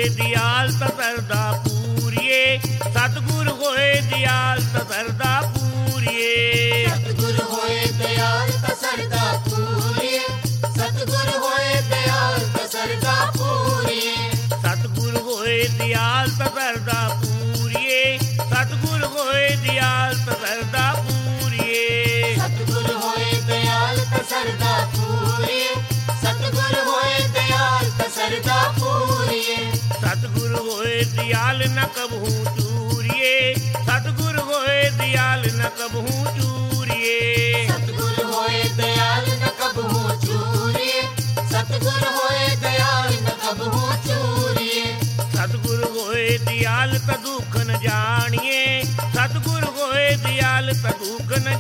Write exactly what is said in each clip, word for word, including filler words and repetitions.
ਦਿਆਲ ਤਾਂ ਸਰਦਾ ਪੂਰੀਏ, ਸਤਿਗੁਰ ਹੋਏ ਦਿਆਲ ਤਾਂ ਸਰਦਾ ਪੂਰੀਏ। ਸਤਿਗੁਰ ਹੋਏ ਦਿਆਲ ਤਾਂ ਸਰਦਾ ਪੂਰੀਏ, ਸਤਿਗੁਰ ਹੋਏ ਦਿਆਲ ਤਾਂ ਸਰਦਾ ਪੂਰੀਏ। ਸਤਿਗੁਰ ਹੋਏ ਦਿਆਲ ਤਾਂ ਸਰਦਾ ਪੂਰੀਏ, ਸਤਿਗੁਰ ਹੋਏ ਦਿਆਲ ਤਾਂ ਸਰਦਾ ਪੂਰੀਏ। ਸਤਿਗੁਰ ਹੋਏ ਦਿਆਲ ਤਾਂ ਸਰਦਾ ਪੂਰੀਏ, ਸਤਿਗੁਰ ਹੋਏ ਦਿਆਲ ਤਾਂ ਸਰਦਾ ਪੂਰੀਏ। ਸਤਿਗੁਰ ਹੋਏ ਦਿਆਲ ਨ ਕਬਹੂ ਚੂਰੀਏ, ਸਤਿਗੁਰ ਹੋਏ ਦਿਆਲ ਨ ਕਬਹੂ ਚੂਰੀਏ। ਸਤਿਗੁਰ ਹੋਏ ਦਿਆਲ ਨ ਕਬਹੂ ਚੂਰੀਏ, ਸਤਿਗੁਰ ਹੋਏ ਦਿਆਲ ਨ ਕਬਹੂ ਚੂਰੀਏ। ਸਤਿਗੁਰ ਹੋਏ ਦਿਆਲ ਤਾਂ ਦੁੱਖ ਨ ਜਾਣੀਏ, ਸਤਿਗੁਰ ਹੋਏ ਦਿਆਲ ਤਾਂ ਦੁੱਖ ਨ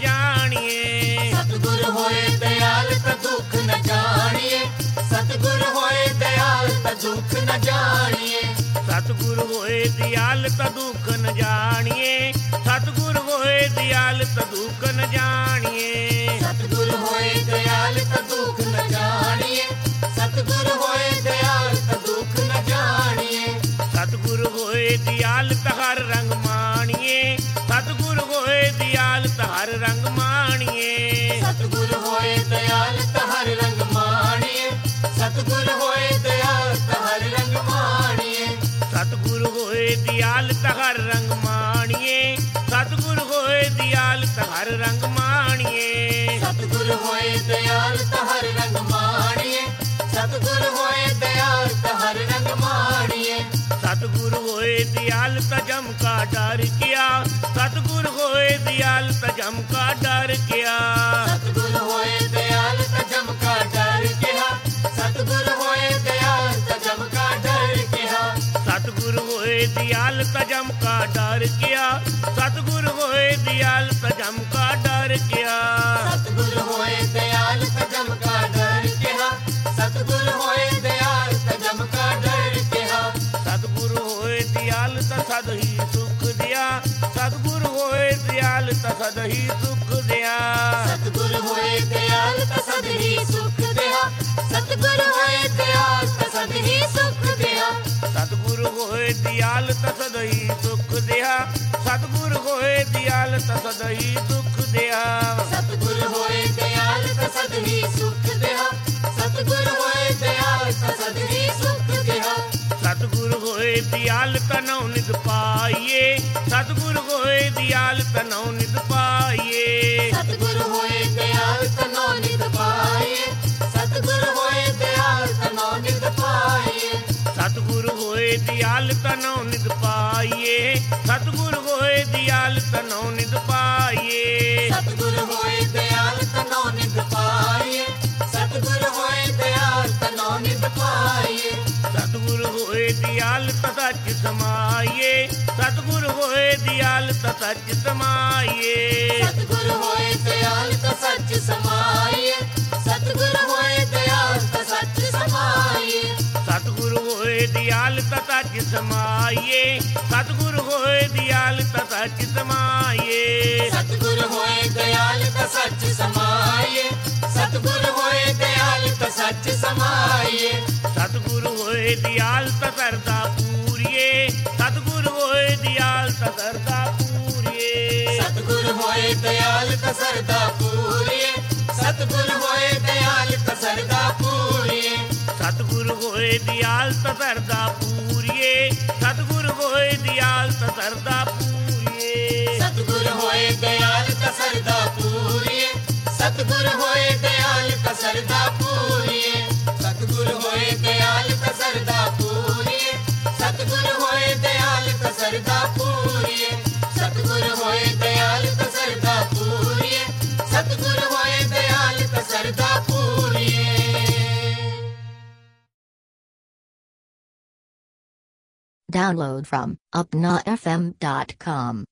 ਜਾਣੀਏ। ਸਤਿਗੁਰ ਹੋਏ ਦਿਆਲ ਤਾਂ ਦੁੱਖ ਨ ਜਾਣੀਏ, ਸਤਿਗੁਰ ਹੋਏ ਦਿਆਲ ਤਾਂ ਦੁੱਖ ਨ ਜਾਣੀਏ। ਸਤਿਗੁਰ ਹੋਏ ਦਿਆਲ ਤਾਂ ਦੁੱਖ ਨ ਜਾਣੀਏ, ਸਤਿਗੁਰ ਹੋਏ ਦਿਆਲ ਤਾਂ ਦੁੱਖ ਨ ਜਾਣੀਏ। ਸਤਿਗੁਰ ਹੋਏ ਦਿਆਲ ਤਾਂ ਦੁੱਖ ਨ ਜਾਣੀਏ, ਸਤਿਗੁਰ ਹੋਏ ਦਿਆਲ ਤਾਂ ਦੁੱਖ ਨ ਜਾਣੀਏ। ਸਤਿਗੁਰ ਹੋਏ ਦਿਆਲ ਤਾਂ ਹਰ ਰੰਗ ਮਾਣੀਏ, ਸਤਿਗੁਰ ਹੋਏ ਦਿਆਲ ਤਾਂ ਹਰ ਰੰਗ ਮਾਣੀਏ। ਸਤਿਗੁਰ ਹੋਏ ਦਿਆਲ ਤਾਂ ਹਰ ਰੰਗ ਮਾਣੀਏ, ਸਤਿਗੁਰ ਹੋਏ ਦਿਆਲ ਤਾਂ ਹਰ ਰੰਗ ਮਾਣੀਏ। ਸਤਿਗੁਰ ਹੋਏ ਦਿਆਲ ਤਾਂ ਹਰ ਰੰਗ ਮਾਣੀਏ, ਸਤਿਗੁਰ ਹੋਏ ਦਿਆਲ ਤਾਂ ਹਰ ਰੰਗ ਮਾਣੀਏ। ਸਤਿਗੁਰ ਹੋਏ ਦਿਆਲ ਤਾਂ ਹਰ ਰੰਗ ਮਾਣੀਏ, ਸਤਿਗੁਰ ਹੋਏ ਦਿਆਲ ਤਾਂ ਹਰ ਰੰਗ ਮਾਣੀਏ। ਸਤਿਗੁਰ ਹੋਏ ਦਿਆਲ ਤਾਂ ਜਮ ਕਾ ਡਰ ਗਿਆ, ਸਤਿਗੁਰ ਹੋਏ ਦਿਆਲ ਤਾਂ ਜਮ ਕਾ ਡਰ ਗਿਆ। ਸਤਿਗੁਰ ਹੋਏ ਦਿਆਲ ਤਾਂ ਜਮ ਕਾ ਡਰ ਗਿਆ, ਸਤਿਗੁਰ ਹੋਏ ਦਿਆਲ ਤਾਂ ਜਮ ਕਾ ਡਰ ਗਿਆ। ਸਤਿਗੁਰ ਹੋਏ ਦਿਆਲ ਤਾਂ ਜਮ ਕਾ ਡਰ ਗਿਆ, ਸਤਿਗੁਰ ਹੋਏ ਦਿਆਲ ਤਾਂ ਜਮ ਕਾ ਡਰ ਗਿਆ। ਸਤਿਗੁਰ ਹੋਏ ਦਿਆਲ ਤਾਂ ਜਮ ਕਾ ਡਰ ਗਿਆ, ਸਤਿਗੁਰ ਹੋਏ ਦਿਆਲ ਤਾਂ ਜਮ ਕਾ ਡਰ ਗਿਆ। ਸਤਿਗੁਰ ਹੋਏ ਦਿਆਲ ਤਾਂ ਸਦ ਹੀ ਸੁਖ ਦਿਆ, ਸਤਿਗੁਰ ਹੋਏ ਦਿਆਲ ਤਾਂ ਸਦ ਹੀ ਸੁਖ ਦਿਆ। ਸਤਿਗੁਰ ਹੋਏ ਦਿਆਲ ਤਾਂ ਸਦ ਹੀ ਸੁਖ ਦਿਆ, ਸਤਿਗੁਰ ਹੋਏ ਦਿਆਲ ਤਾਂ ਸਦ ਹੀ ਸੁਖ ਦਿਆ। ਸਤਿਗੁਰ ਹੋਏ ਦਿਆਲ ਤਾਂ ਸਦ ਹੀ ਸੁਖ ਦਿਆ, ਸਤਿਗੁਰ ਹੋਏ ਦਿਆਲ ਤਾਂ ਸਦ ਹੀ ਸੁਖ ਦਿਆ। ਸਤਿਗੁਰ ਹੋਏ ਦਿਆਲ ਤਾਂ ਸਦ ਹੀ ਸੁਖ ਦਿਆ, ਸਤਿਗੁਰ ਹੋਏ ਦਿਆਲ ਤਾਂ ਸਦ ਹੀ ਸੁਖ ਦਿਆ। ਸਤਿਗੁਰ ਹੋਏ ਦਿਆਲ ਤਾਂ ਨਉ ਨਿਧ ਪਾਈਏ, ਸਤਿਗੁਰ ਹੋਏ ਦਿਆਲ ਤਾਂ ਨਉ ਨਿਧ ਪਾਈਏ। ਸਤਿਗੁਰ ਹੋਏ ਦਿਆਲ ਤਾਂ ਨੌ ਨਿਧ ਪਾਈਏ, ਸਤਿਗੁਰ ਹੋਏ ਦਿਆਲ ਤਾਂ ਨੌ ਨਿਧ ਪਾਈਏ। ਸਤਿਗੁਰ ਹੋਏ ਦਿਆਲ ਤਾਂ ਨਉ ਨਿਧ ਪਾਈਏ, ਸਤਿਗੁਰ ਹੋਏ ਦਿਆਲ ਤਾਂ ਨਉ ਨਿਧ ਪਾਈਏ। ਸਤਿਗੁਰ ਹੋਏ ਦਿਆਲ ਤਾਂ ਨੌ ਨਿਧ ਪਾਈਏ, ਸਤਿਗੁਰ ਹੋਏ ਦਿਆਲ ਤਾਂ ਨੌ ਨਿਧ ਪਾਈਏ। ਸਤਿਗੁਰ ਹੋਏ ਦਿਆਲ ਤਾਂ ਸੱਚ ਸਮਾਈਏ, ਸਤਿਗੁਰ ਹੋਏ ਦਿਆਲ ਤਾਂ ਸੱਚ ਸਮਾਈਏ। ਸਤਿਗੁਰ ਹੋਏ ਦਿਆਲ ਤਾਂ ਸੱਚ ਸਮਾਈਏ, ਸਤਿਗੁਰ ਹੋਏ ਦਿਆਲ ਤਾਂ ਸੱਚ ਸਮਾਈਏ। ਸਤਿਗੁਰ ਹੋਏ ਦਿਆਲ ਤਾਂ ਸੱਚ ਸਮਾਈਏ, ਸਤਿਗੁਰ ਹੋਏ ਦਿਆਲ ਤਾਂ ਸੱਚ ਸਮਾਈਏ। ਸਤਿਗੁਰ ਹੋਏ ਦਿਆਲ ਤਾਂ ਸੱਚ ਸਮਾਈਏ, ਸਤਿਗੁਰ ਹੋਏ ਦਿਆਲ ਤਾਂ ਸੱਚ ਸਮਾਈਏ। ਸਤਿਗੁਰ ਹੋਏ ਦਿਆਲ ਤਾਂ ਸਰਦਾ ਪੂਰੀਏ, ਸਤਿਗੁਰ ਹੋਏ ਦਿਆਲ ਤਾਂ ਸਰਦਾ ਪੂਰੀਏ। ਸਤਿਗੁਰ ਹੋਏ ਦਿਆਲ ਤਾਂ ਸਰਦਾ ਪੂਰੀਏ, ਸਤਿਗੁਰ ਹੋਏ ਦਿਆਲ ਤਾਂ ਸਰਦਾ ਪੂਰੀਏ। ਸਤਿਗੁਰ ਹੋਏ ਦਿਆਲ ਤਾਂ ਸਰਦਾ ਪੂਰੀਏ, ਸਤਿਗੁਰ ਹੋਏ ਦਿਆਲ ਤਾਂ ਸਰਦਾ ਪੂਰੀਏ। ਸਤਿਗੁਰ ਹੋਏ ਦਿਆਲ ਤਾਂ ਸਰਦਾ ਪੂਰੀਏ, ਸਤਿਗੁਰ ਹੋਏ ਦਿਆਲ ਤਾਂ ਸਰਦਾ ਪੂਰੀਏ। ਸਤਿਗੁਰ ਹੋਏ ਦਿਆਲ ਤਾਂ ਸਰਦਾ ਪੂਰੀਏ, ਸਤਿਗੁਰ ਹੋਏ ਦਿਆਲ ਤਾਂ ਸਰਦਾ ਪੂਰੀਏ। ਸਤਿਗੁਰ ਹੋਏ ਦਿਆਲ ਤਾਂ ਸਰਦਾ ਪੂਰੀਏ, ਸਤਿਗੁਰ ਹੋਏ ਦਿਆਲ ਤਾਂ ਸਰਦਾ ਪੂਰੀਏ। Download from upna f m dot com.